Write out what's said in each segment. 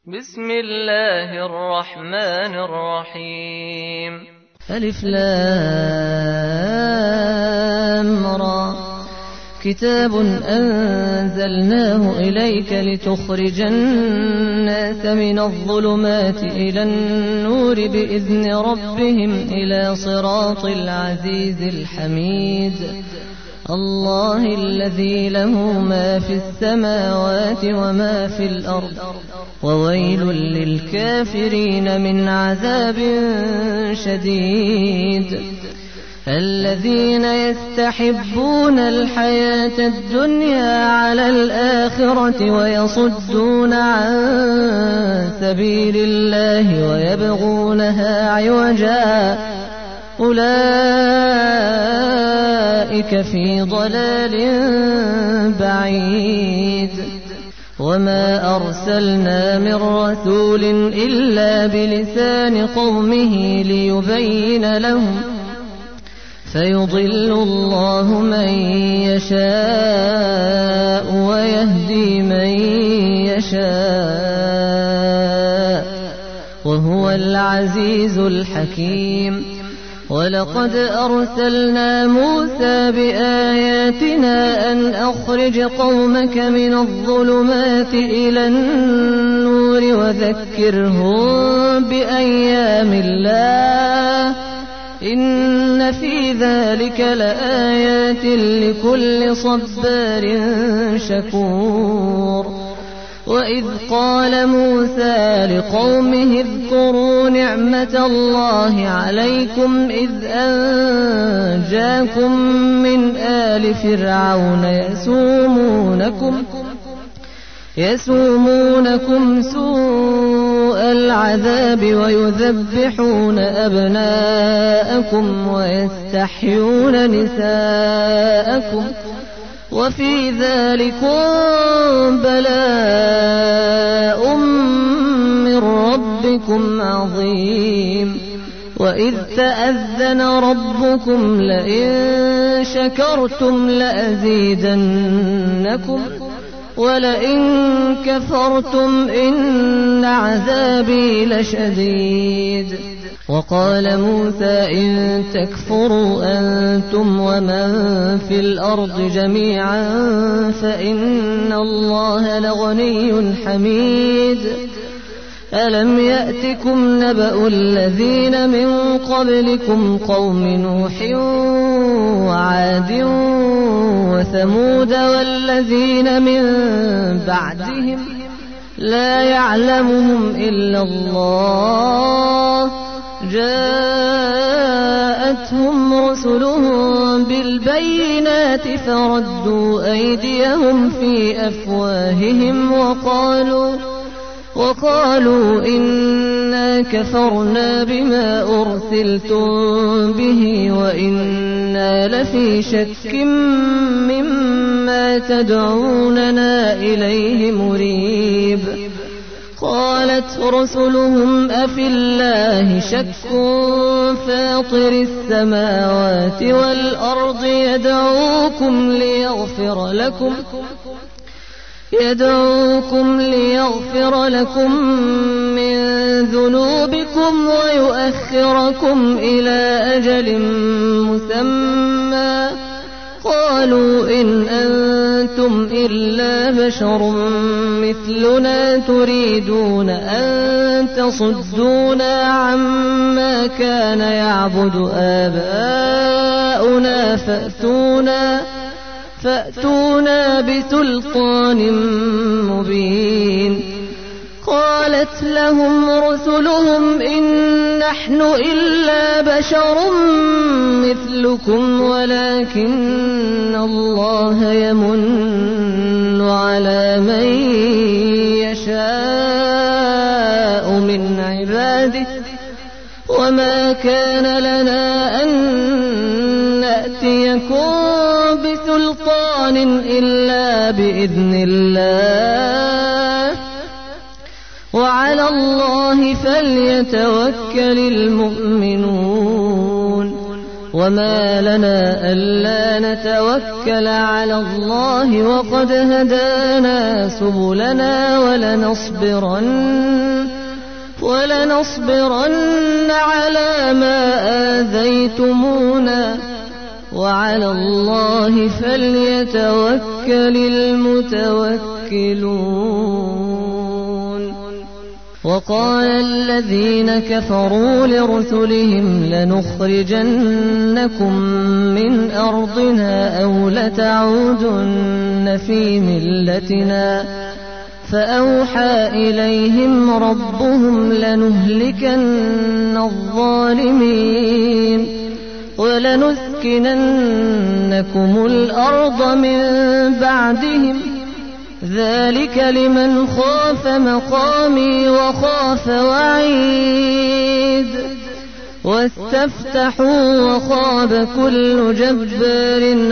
بسم الله الرحمن الرحيم. ألف لام را. كتاب أنزلناه إليك لتخرج الناس من الظلمات إلى النور بإذن ربهم إلى صراط العزيز الحميد. الله الذي له ما في السماوات وما في الأرض، وويل للكافرين من عذاب شديد. الذين يستحبون الحياة الدنيا على الآخرة ويصدون عن سبيل الله ويبغونها عوجا، أولئك في ضلال بعيد. وما أرسلنا من رسول إلا بلسان قومه ليبين لهم، فيضل الله من يشاء ويهدي من يشاء، وهو العزيز الحكيم. ولقد أرسلنا موسى بآياتنا أن أخرج قومك من الظلمات إلى النور وذكرهم بأيام الله، إن في ذلك لآيات لكل صبار شكور. وإذ قال موسى لقومه اذكروا نعمة الله عليكم إذ أنجاكم من آل فرعون يسومونكم سوء العذاب ويذبحون أبناءكم ويستحيون نساءكم، وفي ذلكم بلاء من ربكم عظيم. وإذ تأذن ربكم لئن شكرتم لأزيدنكم ولئن كفرتم إن عذابي لشديد. وقال موسى إن تكفروا أنتم ومن في الأرض جميعا فإن الله لغني حميد. ألم يأتكم نبأ الذين من قبلكم قوم نوح وعاد وثمود والذين من بعدهم لا يعلمهم إلا الله، جاءتهم رسلهم بالبينات فردوا أيديهم في أفواههم وقالوا إنا كفرنا بما أرسلتم به وإنا لفي شك مما تدعوننا إليه مريب. قالت رسلهم أفي الله شك فاطر السماوات والأرض يدعوكم ليغفر لكم من ذنوبكم ويؤخركم إلى أجل مسمى. قالوا إن أنتم إلا بشر مثلنا تريدون أن تصدونا عما كان يعبد آباؤنا فأتونا بسلطان مبين. قالت لهم رسلهم إن نحن إلا بشر مثلكم ولكن الله يمن على من يشاء من عباده، وما كان لنا أن نأتيكم بسلطان إلا بإذن الله، وعلى الله فليتوكل المؤمنون. وما لنا ألا نتوكل على الله وقد هدانا سبلنا ولنصبرن على ما آذيتمونا وعلى الله فليتوكل المتوكلون. وقال الذين كفروا لرسلهم لنخرجنكم من أرضنا أو لتعودن في ملتنا فأوحى إليهم ربهم لنهلكن الظالمين ولنسكننكم الأرض من بعدهم ذلك لمن خاف مقامي وخاف وعيد. واستفتحوا وخاب كل جبار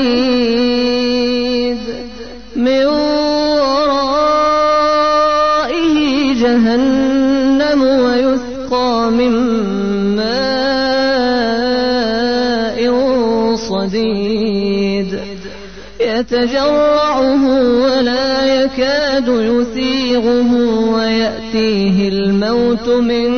عنيد من ورائه جهنم ويسقى من ماء صديد يتجرعه ولا يكاد يسيغه ويأتيه الموت من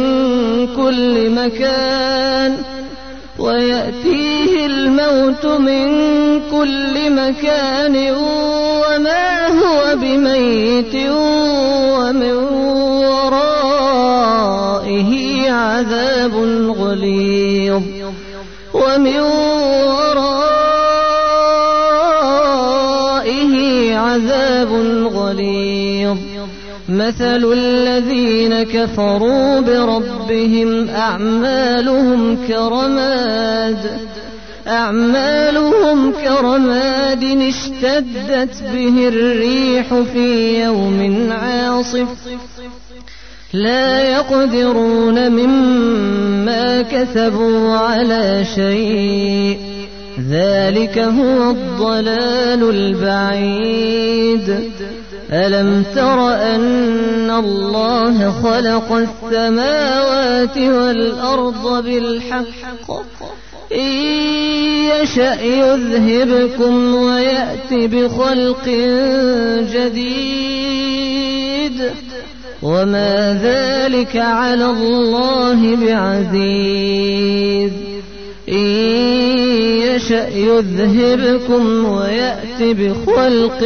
كل مكان وما هو بميت ومن ورائه عذاب غليظ. مثل الذين كفروا بربهم أعمالهم كرماد اشتدت به الريح في يوم عاصف لا يقدرون مما كسبوا على شيء ذلك هو الضلال البعيد. ألم تر أن الله خلق السماوات والأرض بالحق إن يشأ يذهبكم ويأت بخلق جديد وما ذلك على الله بعزيز. إن يشأ يذهبكم ويأت بخلق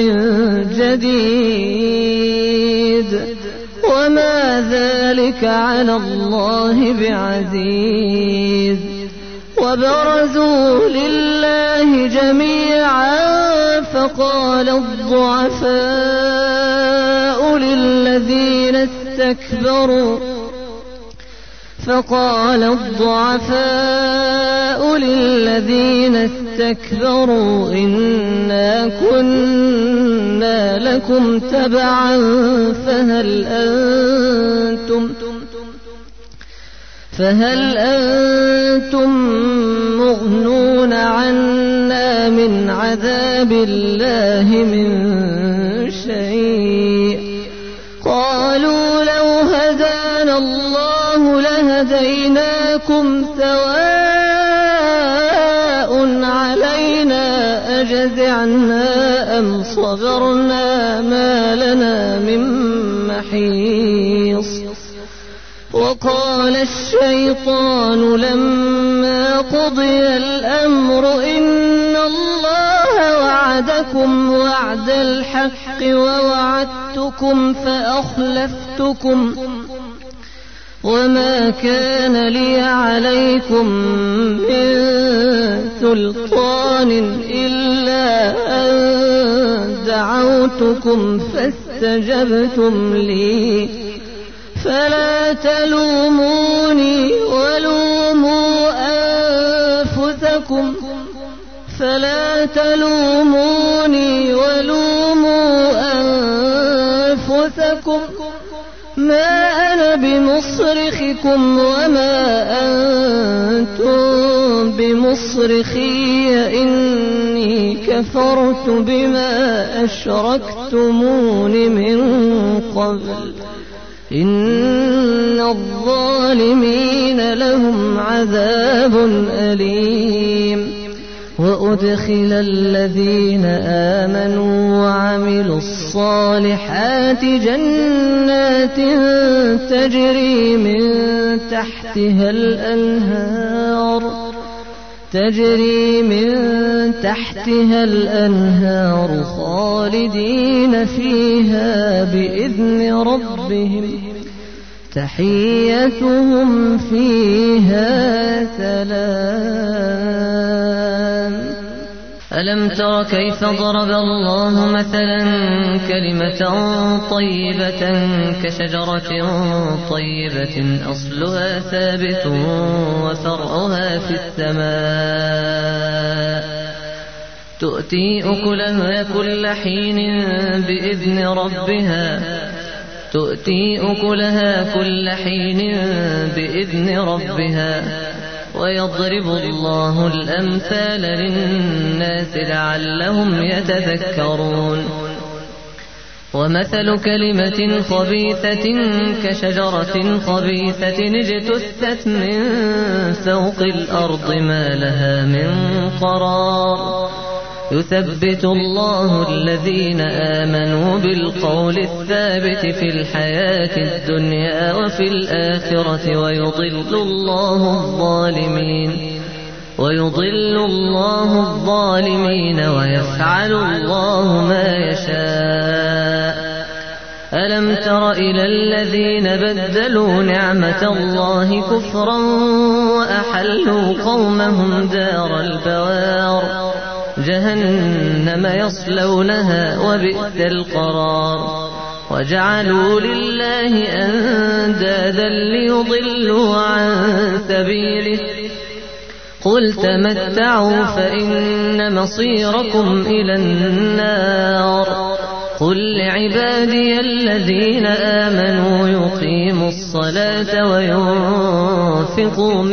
جديد وما ذلك على الله بعزيز. وبرزوا لله جميعا فقال الضعفاء للذين استكبروا إنا كنا لكم تبعا فهل أنتم مغنون عنا من عذاب الله من شيء. قالوا لو هدانا الله لهديناكم سواء علينا أجزعنا أم صبرنا ما لنا من محيص. وقال الشيطان لما قضي الأمر إن الله وعدكم وعد الحق ووعدتكم فأخلفتكم وما كان لي عليكم من سلطان إلا أن دعوتكم فاستجبتم لي فلا تلوموني ولوموا أنفسكم ما أنا بمصرخكم وما أنتم بمصرخي إني كفرت بما أشركتمون من قبل إن الظالمين لهم عذاب أليم. وأدخل الذين آمنوا وعملوا الصالحات جنات تجري من تحتها الأنهار خالدين فيها بإذن ربهم تحيتهم فيها سلام. ألم تر كيف ضرب الله مثلا كلمة طيبة كشجرة طيبة أصلها ثابت وفرعها في السماء تؤتي أكلها كل حين بإذن ربها ويضرب الله الأمثال للناس لعلهم يتذكرون. ومثل كلمة خبيثة كشجرة خبيثة اجتثت من فوق الأرض ما لها من قرار يثبت الله الذين آمنوا بالقول الثابت في الحياة الدنيا وفي الآخرة ويضل الله الظالمين ويفعل الله ما يشاء. ألم تر إلى الذين بدلوا نعمة الله كفرا وأحلوا قومهم دار البوار جهنم يصلونها وبئس القرار وجعلوا لله أندادا ليضلوا عن سبيله قل تمتعوا فإن مصيركم إلى النار. قل لعبادي الذين آمنوا يقيموا الصلاة وينفقوا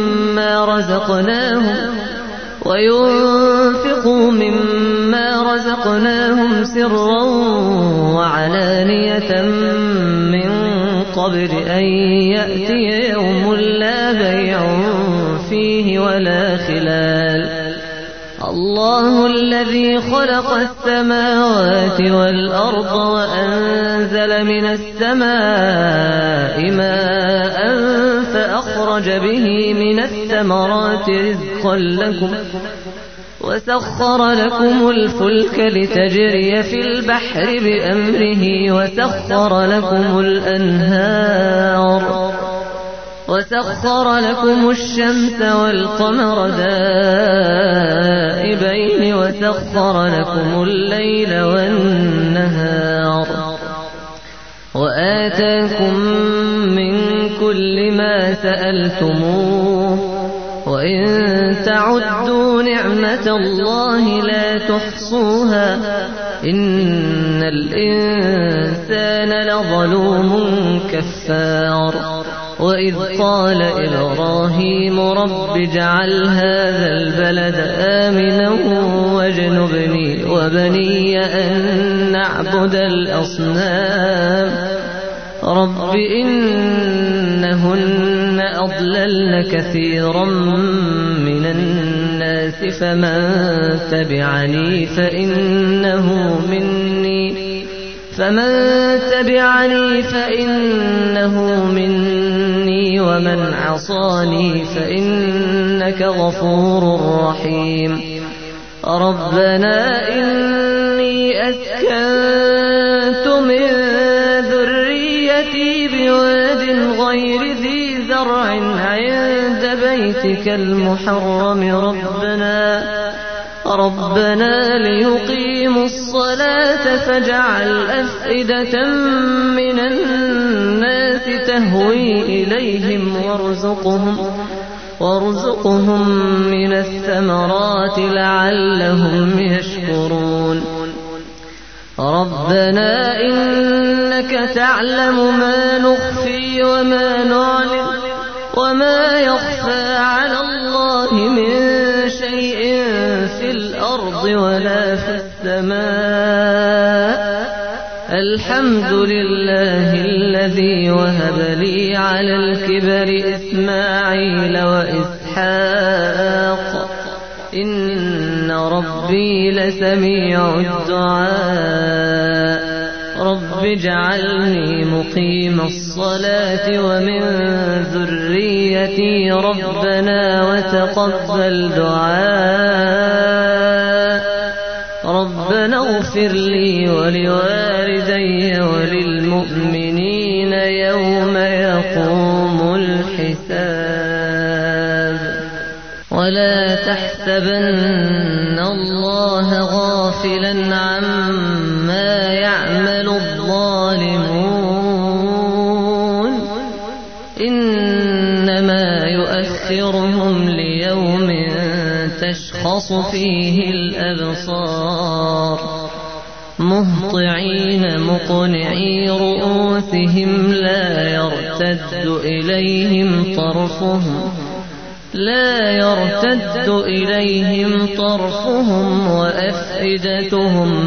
مما رزقناهم سرا وعلانية من قبل أن يأتي يوم لا بيع فيه ولا خلال. الله الذي خلق السماوات والأرض وأنزل من السماء ماء فأخرج به من الثمرات رزقا لكم وسخر لكم الفلك لتجري في البحر بأمره وسخر لكم الشمس والقمر دائبين وسخر لكم الليل والنهار وآتاكم من كل ما سألتموه وإن تعدوا نعمة الله لا تحصوها إن الإنسان لظلوم كفار. وإذ قال إبراهيم رب اجعل هذا البلد آمنا واجنبني وبني أن نعبد الأصنام رب إنهن أضللن كثيرا من الناس فمن تبعني فإنه مني ومن عصاني فإنك غفور رحيم. ربنا إني أسكنت من ذريتي بواد غير ذي زرع عند بيتك المحرم ربنا ليقيموا الصلاة فاجعل أفئدة من الناس تهوي إليهم وارزقهم من الثمرات لعلهم يشكرون. ربنا إنك تعلم ما نخفي وما نعلن وما يخفى على الله من شيء في الأرض ولا في السماء. الحمد لله الذي وهب لي على الكبر إسماعيل وإسحاق إن ربي لسميع الدعاء رب اجعلني مقيم الصلاة ومن ذريتي ربنا وتقبل دعاء ربنا اغفر لي ولوالدي وللمؤمنين يوم يقوم الحساب ولا تحسبن الله غافلا عما يعمل الظالمون إنما يؤخرهم ليوم تشخص فيه الأبصار مهطعين مقنعي رؤوسهم لا يرتد إليهم طرفهم وأفئدتهم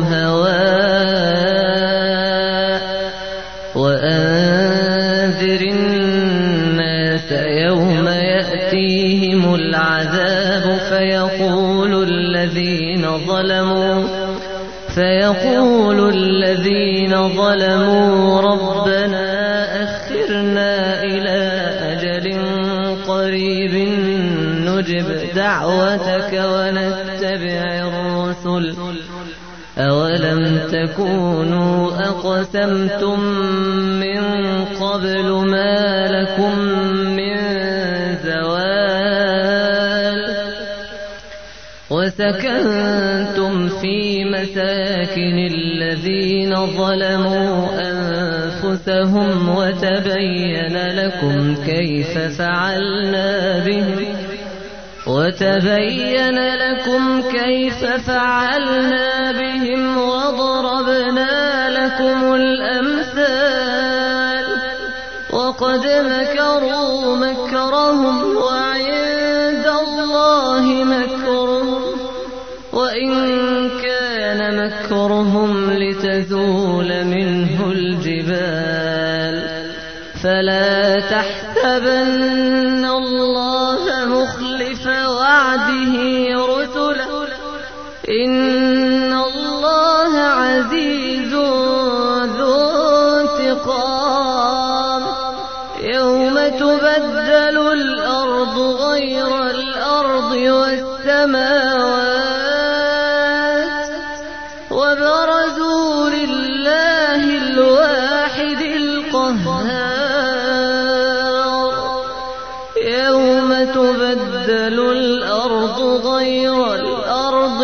هواء وأنذر الناس يوم يأتيهم العذاب فيقول الذين ظلموا ربنا أخرنا إلى أجل قريب نجب دعوتك ونتبع الرسل أولم تكونوا أقسمتم من قبل ما لكم من زوال وسكنتم في مساكن الذين ظلموا أنفسهم وتبين لكم كيف فعلنا بهم وضربنا لكم الأمثال وقد مكروا مكرهم وعند الله مكرهم وإن كان مكرهم لتزول منه الجبال فلا تحسبن الله مخلف وعده رسله إن الله عزيز ذو انتقام يوم تبدل الأرض غير الأرض والسماوات وبرزوا لله الواحد القهار يوم تبدل الأرض غير الأرض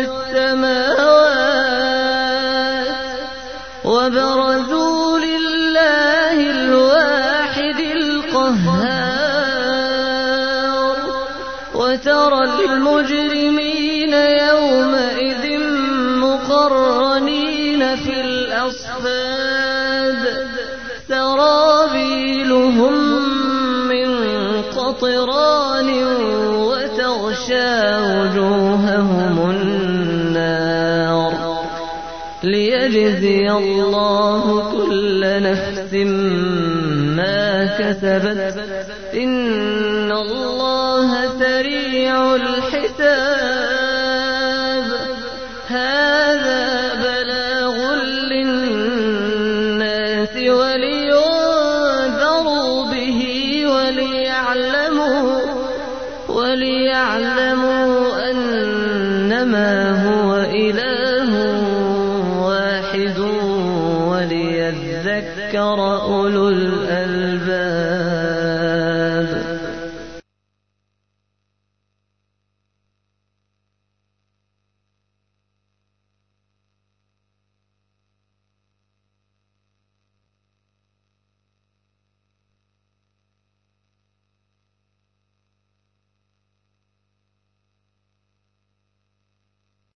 والسماوات وبرزوا لله الواحد القهار وترى المجرمين يومئذ مقرنين في الأصفاد سرابيلهم من قطران وتغشى وجوههم النار ليجزي الله كل نفس ما كسبت إن الله سريع الحساب هذا بلاغ للناس ولينذروا به وليعلموا أنما هو إله واحد وليذكر